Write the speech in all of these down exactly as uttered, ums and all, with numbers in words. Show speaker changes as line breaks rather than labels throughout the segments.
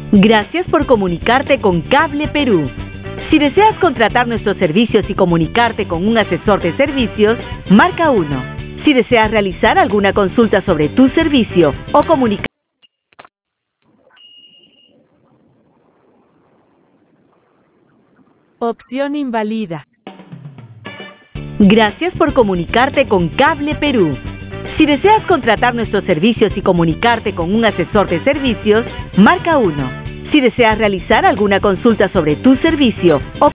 Gracias por comunicarte con Cable Perú. Si deseas contratar nuestros servicios y comunicarte con un asesor de servicios, marca uno. Si deseas realizar alguna consulta sobre tu servicio o comunicar...
Opción invalida.
Gracias por comunicarte con Cable Perú. Si deseas contratar nuestros servicios y comunicarte con un asesor de servicios, marca uno. Si deseas realizar alguna consulta sobre tu servicio o...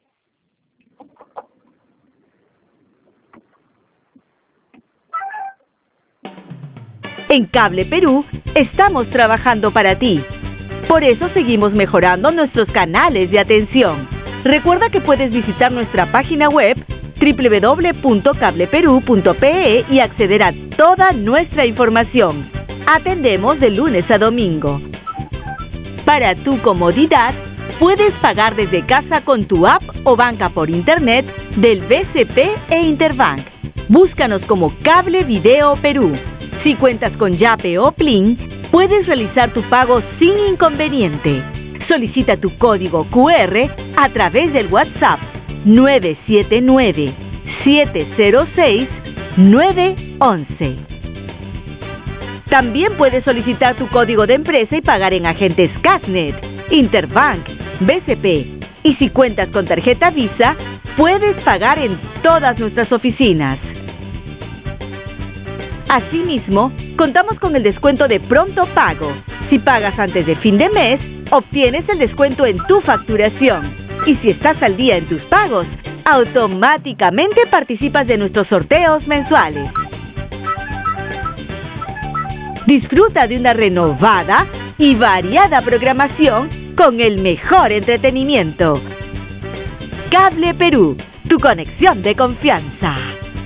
En Cable Perú estamos trabajando para ti. Por eso seguimos mejorando nuestros canales de atención. Recuerda que puedes visitar nuestra página web doble u doble u doble u punto cable perú punto pe e y acceder a toda nuestra información. Atendemos de lunes a domingo. Para tu comodidad, puedes pagar desde casa con tu app o banca por internet del B C P e Interbank. Búscanos como Cable Video Perú. Si cuentas con Yape o Plin, puedes realizar tu pago sin inconveniente. Solicita tu código cu erre a través del WhatsApp nueve siete nueve, siete cero seis, nueve once. También puedes solicitar tu código de empresa y pagar en agentes Casnet, Interbank, B C P. Y si cuentas con tarjeta Visa, puedes pagar en todas nuestras oficinas. Asimismo, contamos con el descuento de pronto pago. Si pagas antes de fin de mes, obtienes el descuento en tu facturación. Y si estás al día en tus pagos, automáticamente participas de nuestros sorteos mensuales. Disfruta de una renovada y variada programación con el mejor entretenimiento. Cable Perú, tu conexión de confianza.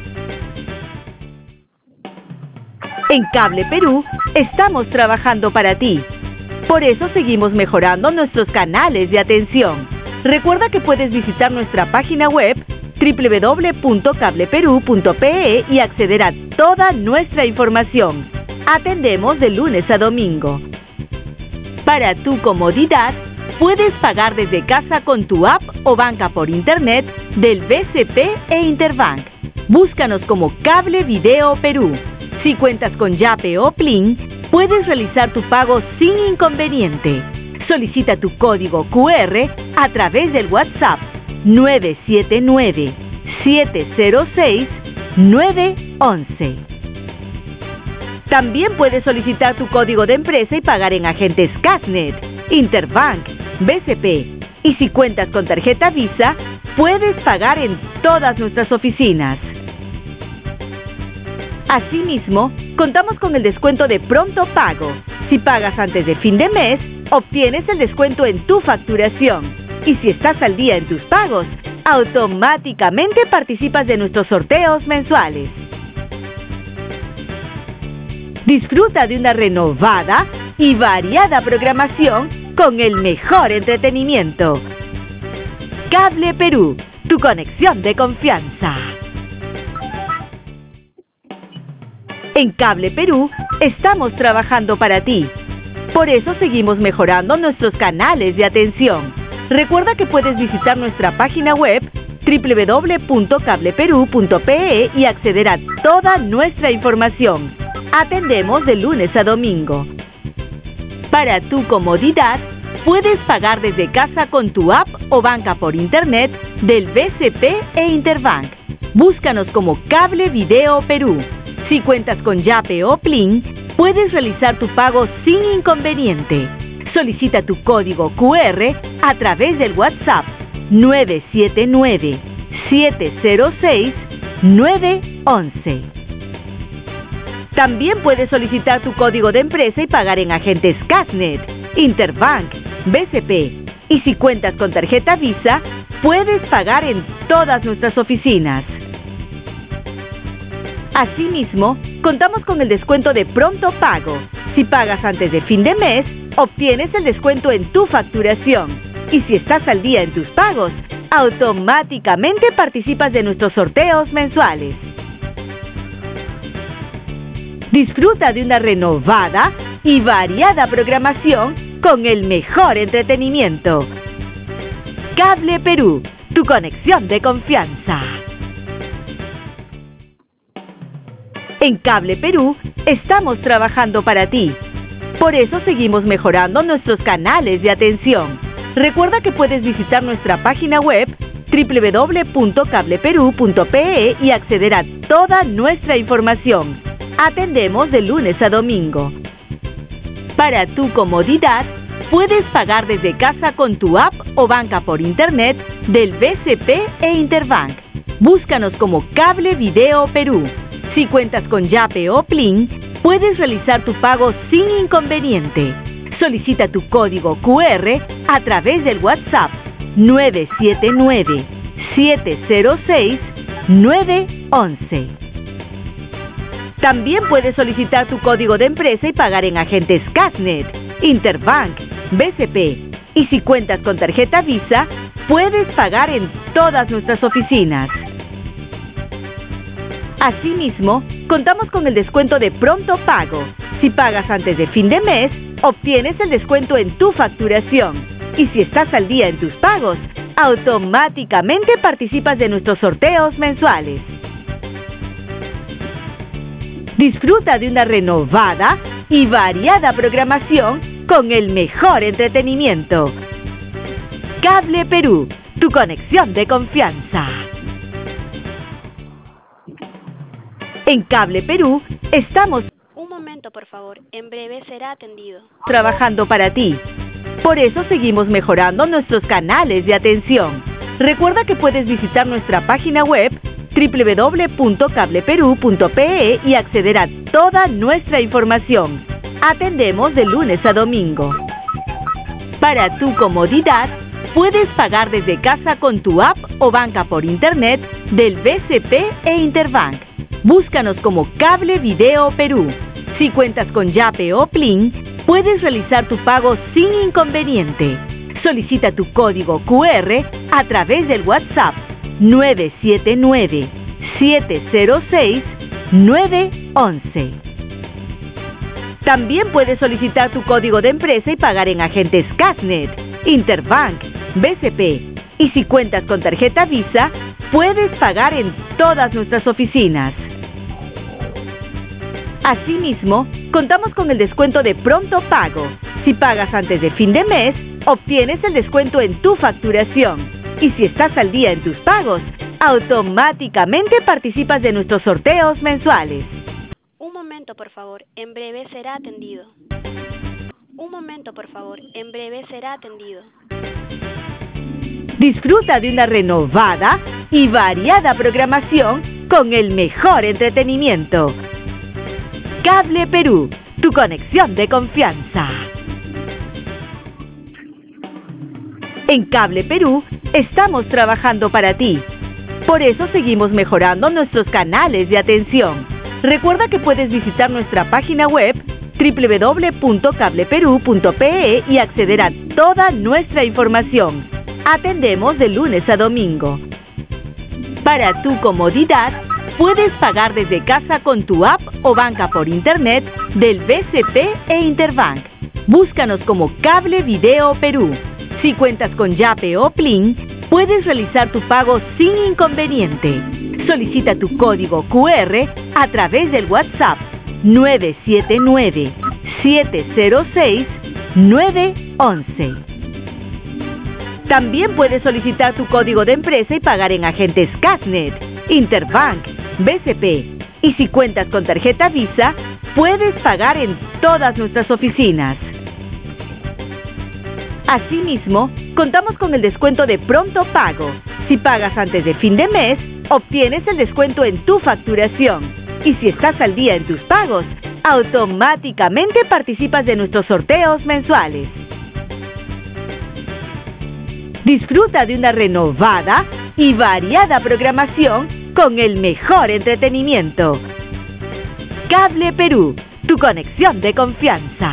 En Cable Perú estamos trabajando para ti. Por eso seguimos mejorando nuestros canales de atención. Recuerda que puedes visitar nuestra página web doble u doble u doble u punto cable perú punto pe e y acceder a toda nuestra información. Atendemos de lunes a domingo. Para tu comodidad, puedes pagar desde casa con tu app o banca por internet del B C P e Interbank. Búscanos como Cable Video Perú. Si cuentas con Yape o Plin, puedes realizar tu pago sin inconveniente. Solicita tu código cu erre a través del WhatsApp nueve siete nueve, siete cero seis, nueve once. También puedes solicitar tu código de empresa y pagar en agentes Casnet, Interbank, B C P. Y si cuentas con tarjeta Visa, puedes pagar en todas nuestras oficinas. Asimismo, contamos con el descuento de pronto pago. Si pagas antes de fin de mes, obtienes el descuento en tu facturación. Y si estás al día en tus pagos, automáticamente participas de nuestros sorteos mensuales. Disfruta de una renovada y variada programación con el mejor entretenimiento. Cable Perú, tu conexión de confianza. En Cable Perú estamos trabajando para ti. Por eso seguimos mejorando nuestros canales de atención. Recuerda que puedes visitar nuestra página web doble u doble u doble u punto cable perú punto pe e y acceder a toda nuestra información. Atendemos de lunes a domingo. Para tu comodidad, puedes pagar desde casa con tu app o banca por internet del B C P e Interbank. Búscanos como Cable Video Perú. Si cuentas con Yape o Plin, puedes realizar tu pago sin inconveniente. Solicita tu código cu erre a través del WhatsApp nueve siete nueve, siete cero seis, nueve once. También puedes solicitar tu código de empresa y pagar en agentes Casnet, Interbank, B C P. Y si cuentas con tarjeta Visa, puedes pagar en todas nuestras oficinas. Asimismo, contamos con el descuento de pronto pago. Si pagas antes de fin de mes, obtienes el descuento en tu facturación. Y si estás al día en tus pagos, automáticamente participas de nuestros sorteos mensuales. Disfruta de una renovada y variada programación con el mejor entretenimiento. Cable Perú, tu conexión de confianza. En Cable Perú estamos trabajando para ti. Por eso seguimos mejorando nuestros canales de atención. Recuerda que puedes visitar nuestra página web doble u doble u doble u punto cable perú punto pe e y acceder a toda nuestra información. Atendemos de lunes a domingo. Para tu comodidad, puedes pagar desde casa con tu app o banca por internet del B C P e Interbank. Búscanos como Cable Video Perú. Si cuentas con Yape o Plin, puedes realizar tu pago sin inconveniente. Solicita tu código cu erre a través del WhatsApp nueve siete nueve, siete cero seis, nueve once. También puedes solicitar tu código de empresa y pagar en agentes Casnet, Interbank, B C P. Y si cuentas con tarjeta Visa, puedes pagar en todas nuestras oficinas. Asimismo, contamos con el descuento de Pronto Pago. Si pagas antes de fin de mes, obtienes el descuento en tu facturación. Y si estás al día en tus pagos, automáticamente participas de nuestros sorteos mensuales. Disfruta de una renovada y variada programación con el mejor entretenimiento. Cable Perú, tu conexión de confianza. En Cable Perú estamos
Un momento, por favor. En breve será atendido.
trabajando para ti. Por eso seguimos mejorando nuestros canales de atención. Recuerda que puedes visitar nuestra página web doble u doble u doble u punto cable perú punto pe e y acceder a toda nuestra información. Atendemos de lunes a domingo. Para tu comodidad, puedes pagar desde casa con tu app o banca por internet del B C P e Interbank. Búscanos como Cable Video Perú. Si cuentas con Yape o Plin, puedes realizar tu pago sin inconveniente. Solicita tu código cu erre a través del WhatsApp nueve siete nueve, siete cero seis, nueve once. También puedes solicitar tu código de empresa y pagar en agentes Casnet, Interbank, B C P. Y si cuentas con tarjeta Visa, puedes pagar en todas nuestras oficinas. Asimismo, contamos con el descuento de Pronto Pago. Si pagas antes de fin de mes, obtienes el descuento en tu facturación. Y si estás al día en tus pagos, automáticamente participas de nuestros sorteos mensuales.
Un momento, por favor. En breve será atendido. Un momento, por favor. En breve será atendido.
Disfruta de una renovada y variada programación con el mejor entretenimiento. Cable Perú, tu conexión de confianza. En Cable Perú estamos trabajando para ti. Por eso seguimos mejorando nuestros canales de atención. Recuerda que puedes visitar nuestra página web doble u doble u doble u punto cable perú punto pe e y acceder a toda nuestra información. Atendemos de lunes a domingo. Para tu comodidad, puedes pagar desde casa con tu app o banca por internet del B C P e Interbank. Búscanos como Cable Video Perú. Si cuentas con Yape o Plin, puedes realizar tu pago sin inconveniente. Solicita tu código cu erre a través del WhatsApp nueve siete nueve, siete cero seis, nueve once. También puedes solicitar tu código de empresa y pagar en agentes Casnet, Interbank, B C P. Y si cuentas con tarjeta Visa, puedes pagar en todas nuestras oficinas. Asimismo, contamos con el descuento de Pronto Pago. Si pagas antes de fin de mes, obtienes el descuento en tu facturación. Y si estás al día en tus pagos, automáticamente participas de nuestros sorteos mensuales. Disfruta de una renovada y variada programación con el mejor entretenimiento. Cable Perú, tu conexión de confianza.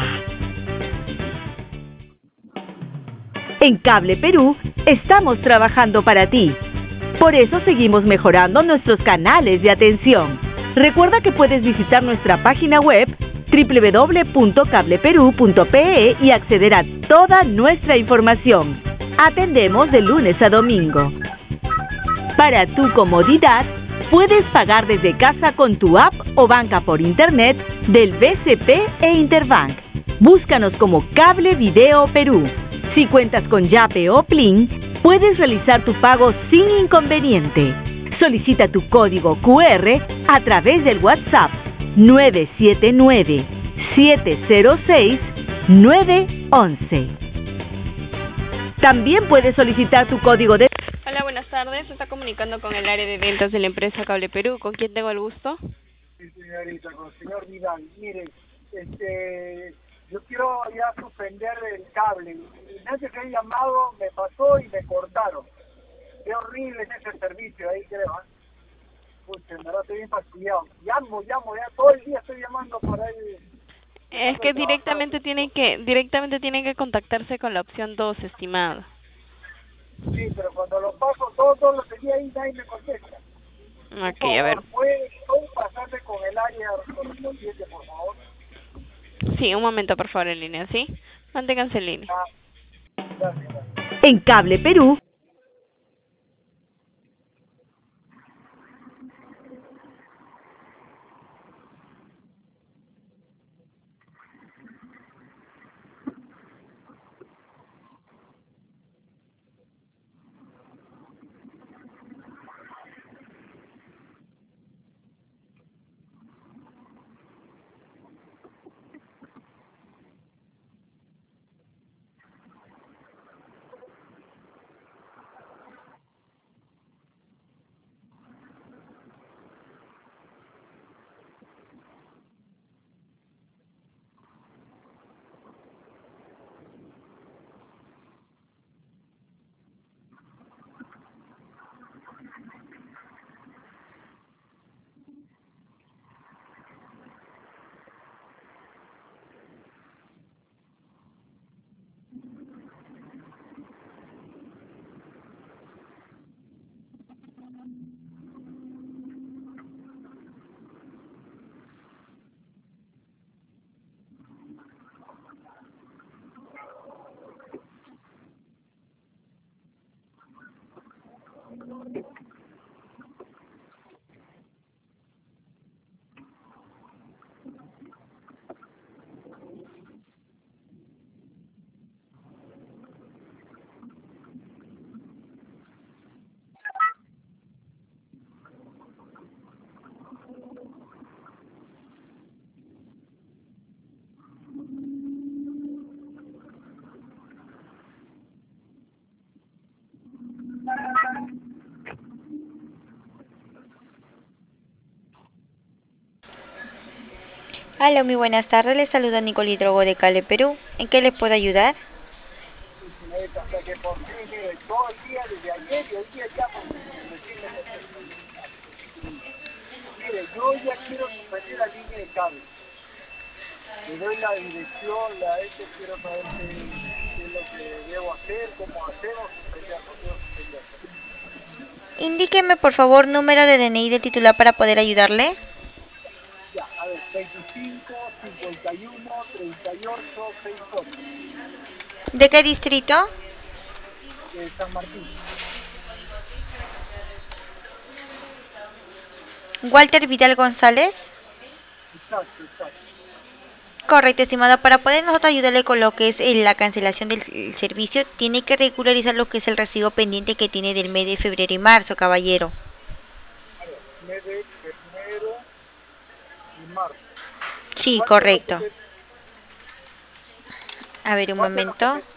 En Cable Perú estamos trabajando para ti. Por eso seguimos mejorando nuestros canales de atención. Recuerda que puedes visitar nuestra página web doble u doble u doble u punto cable perú punto pe e y acceder a toda nuestra información. Atendemos de lunes a domingo. Para tu comodidad, puedes pagar desde casa con tu app o banca por internet del B C P e Interbank. Búscanos como Cable Video Perú. Si cuentas con Yape o Plin, puedes realizar tu pago sin inconveniente. Solicita tu código cu erre a través del WhatsApp nueve siete nueve, siete cero seis, nueve uno uno. También puedes solicitar tu código de...
Hola, buenas tardes. Se está comunicando con el área de ventas de la empresa Cable Perú. ¿Con quién tengo el gusto?
Sí, señorita, con el señor Vidal. Mire, este, yo quiero ya suspender el cable. Antes que he llamado, me pasó y me cortaron. Qué horrible es ese servicio ahí, creo. ¿eh? Pucha, me estoy bien fastidiado. Llamo, llamo, ya todo el día estoy llamando para el...
Es que directamente tienen que directamente tienen que contactarse con la opción dos, estimado.
Sí, pero cuando lo paso, todos todo lo tenía ahí, nadie me contesta.
Ok, a ver.
¿Puede pasarme con el área correspondiente, por favor?
Sí, un momento, por favor, en línea, ¿sí? Manténganse en línea.
Ah, gracias, gracias.
En Cable Perú,
Hola, muy buenas tardes. Les saluda Nicole Drogo de Cable Perú. ¿En qué les puedo ayudar?
Sí, señorita, hasta que por fin, mire, todo el día, desde ayer y hoy día llamo y recién me contestan. Mire, yo ya quiero suspender la línea de cable. Le doy la dirección, la esto, quiero saber qué, qué es lo que debo hacer, cómo hacemos, suspenderlo, quiero suspenderlo.
Indíqueme, por favor, número de D N I del titular para poder ayudarle.
Ya, a ver, veinticinco, cincuenta y uno, treinta y ocho, sesenta y ocho,
¿De qué distrito?
de San Martín.
Walter Vidal González.
Exacto, exacto.
Correcto, estimado. Para poder nosotros ayudarle con lo que es eh, la cancelación del el servicio, tiene que regularizar lo que es el recibo pendiente que tiene del mes de febrero y marzo, caballero.
A ver, mes de enero y marzo.
Sí,
¿Cuánto es lo
correcto.
que se-
A ver, un
cuánto es lo que
momento.
se-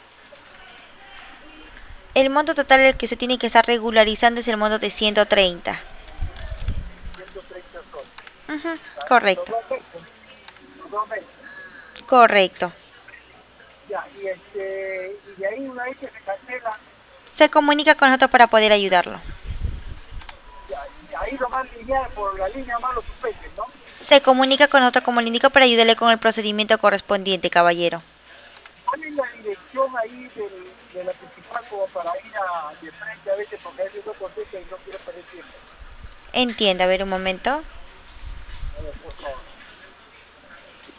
El monto total del que se tiene que estar regularizando es el monto de ciento treinta.
ciento treinta soles?
Ujú,
¿Ya?
correcto,
Los dos meses, los dos meses.
correcto.
Ya, y este, y de ahí una vez que se cancela,
Se comunica con nosotros para poder ayudarlo.
ya, y ahí lo más lineal, por la línea más lo suspenden, ¿no?
Se comunica con nosotros como le indico para ayudarle con el procedimiento correspondiente, caballero.
¿Cuál es la dirección ahí del, de la principal como para ir a, de frente a veces, porque a veces no contesto y no quiero perder tiempo?
Entiendo, a ver un momento.
A ver, por favor.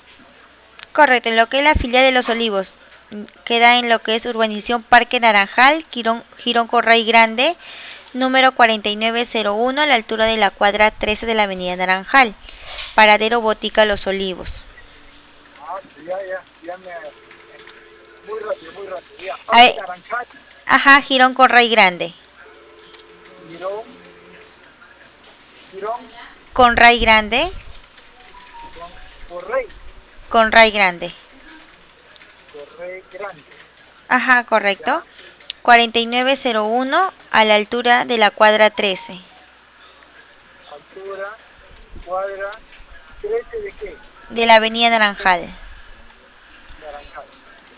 Correcto, en lo que es la filial de Los Olivos. mm, Queda en lo que es Urbanización Parque Naranjal, Girón, Girón Corray Grande, número cuarenta y nueve cero uno, a la altura de la cuadra trece de la avenida Naranjal. Paradero Botica Los Olivos.
Ah, sí, ya, ya, ya me... Muy rápido, muy rápido. Ya,
Ahí-
Parque Naranjal,
Ajá, Girón Corray Grande.
Girón, Girón,
Conray Grande,
Correy,
Conray Grande.
Correy Grande.
Ajá, correcto. cuarenta y nueve cero uno, a la altura de la cuadra trece.
Altura, cuadra, trece de qué?
De la avenida Naranjal.
Naranjal.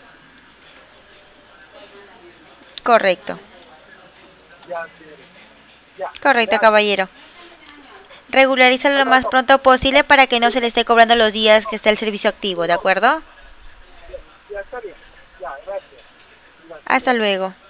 Correcto.
Ya, señor. Ya.
Correcto,
Ya,
caballero. Regularízalo lo más pronto posible para que no se le esté cobrando los días que está el servicio activo, ¿de acuerdo?
ya está bien. Ya, gracias. Gracias.
Hasta luego.